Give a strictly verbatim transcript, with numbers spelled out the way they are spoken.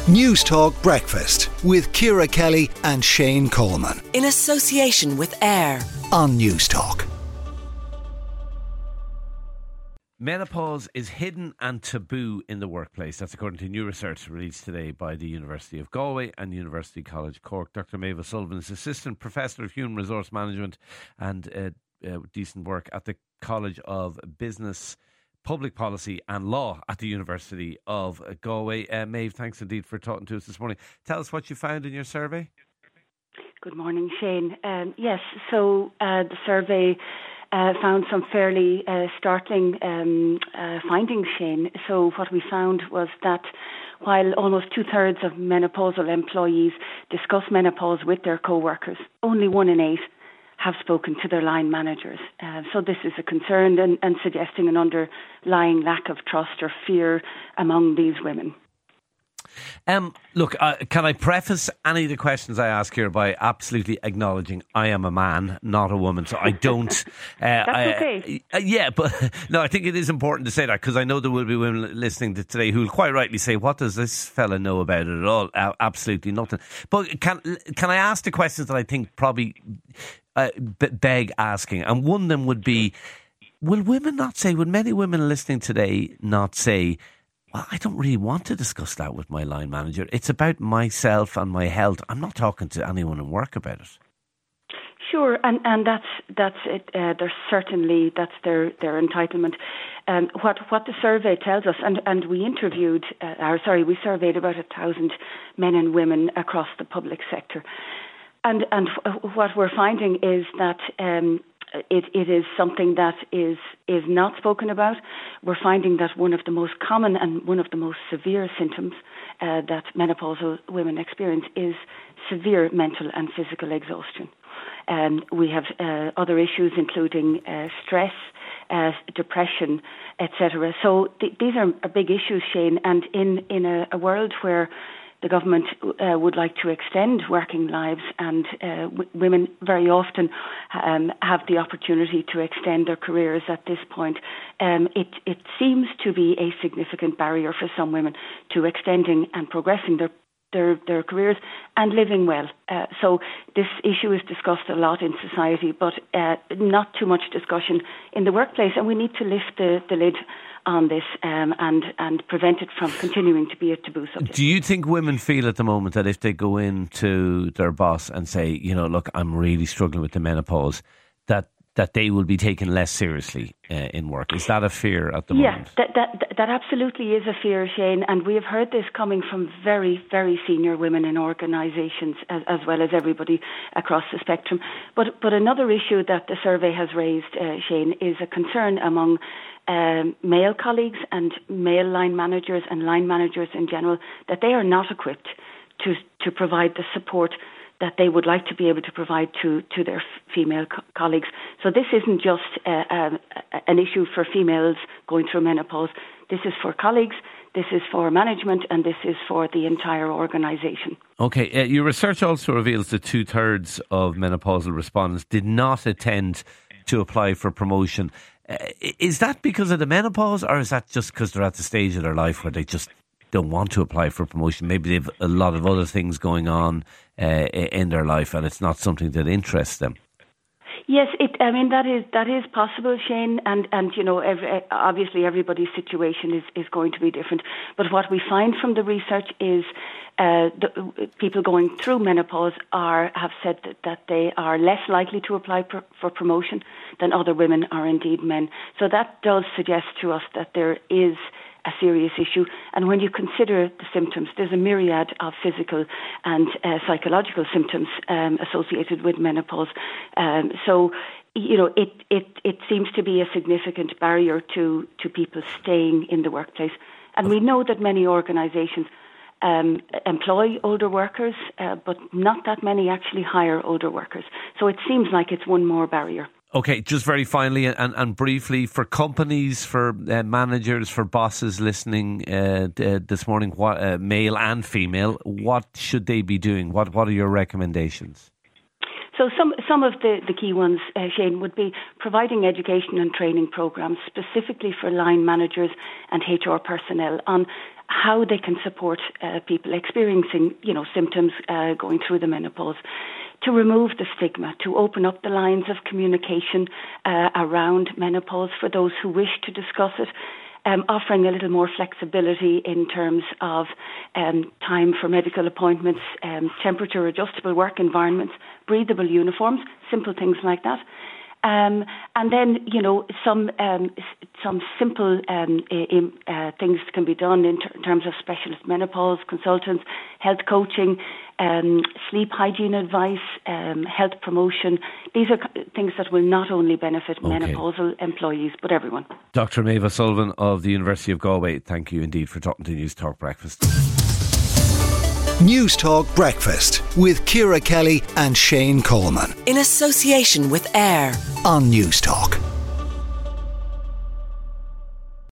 News Talk Breakfast with Ciara Kelly and Shane Coleman. In association with AIR on News Talk. Menopause is hidden and taboo in the workplace. That's according to new research released today by the University of Galway and University College Cork. Doctor Maeve Sullivan is Assistant Professor of Human Resource Management and uh, uh, Decent Work at the College of Business, Public Policy and Law at the University of Galway. Uh, Maeve, thanks indeed for talking to us this morning. Tell us what you found in your survey. Good morning, Shane. Um, yes, so uh, the survey uh, found some fairly uh, startling um, uh, findings, Shane. So what we found was that while almost two-thirds of menopausal employees discuss menopause with their co-workers, only one in eight have spoken to their line managers. Uh, so this is a concern and, and suggesting an underlying lack of trust or fear among these women. Um, look, uh, can I preface any of the questions I ask here by absolutely acknowledging I am a man, not a woman, so I don't... Uh, That's I, okay. Uh, yeah, but no, I think it is important to say that because I know there will be women listening to today who will quite rightly say, what does this fella know about it at all? Uh, absolutely nothing. But can can I ask the questions that I think probably uh, beg asking? And one of them would be, will women not say, would many women listening today not say, well, I don't really want to discuss that with my line manager. It's about myself and my health. I'm not talking to anyone in work about it. Sure, and, and that's that's it. Uh, there's certainly that's their their entitlement. Um, what what the survey tells us, and, and we interviewed, uh, or sorry, we surveyed about a thousand men and women across the public sector, and and what we're finding is that Um, It, it is something that is is not spoken about. We're finding that one of the most common and one of the most severe symptoms uh, that menopausal women experience is severe mental and physical exhaustion. Um, we have uh, other issues including uh, stress, uh, depression, et cetera. So th- these are, are big issues, Shane, and in, in a, a world where the government uh, would like to extend working lives, and uh, w- women very often um, have the opportunity to extend their careers at this point. Um, it, it seems to be a significant barrier for some women to extending and progressing their their, their careers and living well. Uh, so this issue is discussed a lot in society, but uh, not too much discussion in the workplace, and we need to lift the, the lid on this um, and and prevent it from continuing to be a taboo subject. Do you think women feel at the moment that if they go into their boss and say, you know, look, I'm really struggling with the menopause, that that they will be taken less seriously uh, in work? Is that a fear at the yeah, moment? Yeah, that, that, that absolutely is a fear, Shane, and we have heard this coming from very, very senior women in organisations as, as well as everybody across the spectrum. But, but another issue that the survey has raised, uh, Shane, is a concern among Um, male colleagues and male line managers and line managers in general, that they are not equipped to to provide the support that they would like to be able to provide to, to their f- female co- colleagues. So this isn't just uh, uh, an issue for females going through menopause. This is for colleagues, this is for management, and this is for the entire organisation. Okay, uh, your research also reveals that two-thirds of menopausal respondents did not attend to apply for promotion. Uh, is that because of the menopause, or is that just because they're at the stage of their life where they just don't want to apply for promotion? Maybe they've a lot of other things going on uh, in their life and it's not something that interests them. Yes, it, I mean, that is that is possible, Shane, and, and you know, every, obviously everybody's situation is, is going to be different. But what we find from the research is uh, the, people going through menopause are have said that, that they are less likely to apply for, for promotion than other women are indeed men. So that does suggest to us that there is a serious issue. And when you consider the symptoms, there's a myriad of physical and uh, psychological symptoms um, associated with menopause. Um, so, you know, it, it, it seems to be a significant barrier to, to people staying in the workplace. And we know that many organisations um, employ older workers, uh, but not that many actually hire older workers. So it seems like it's one more barrier. Okay, just very finally and, and briefly, for companies, for uh, managers, for bosses listening uh, d- this morning, what, uh, male and female, what should they be doing? What What are your recommendations? So some some of the, the key ones, uh, Shane, would be providing education and training programs specifically for line managers and H R personnel on how they can support uh, people experiencing, you know, symptoms uh, going through the menopause, to remove the stigma, to open up the lines of communication uh, around menopause for those who wish to discuss it. Um, offering a little more flexibility in terms of um, time for medical appointments, um, temperature adjustable work environments, breathable uniforms, simple things like that. Um, and then, you know, some um, some simple um, uh, things can be done in, ter- in terms of specialist menopause consultants, health coaching, um, sleep hygiene advice, um, health promotion. These are things that will not only benefit okay. menopausal employees, but everyone. Doctor Maeve O'Sullivan of the University of Galway, thank you indeed for talking to News Talk Breakfast. News Talk Breakfast with Ciara Kelly and Shane Coleman. In association with AIR on News Talk.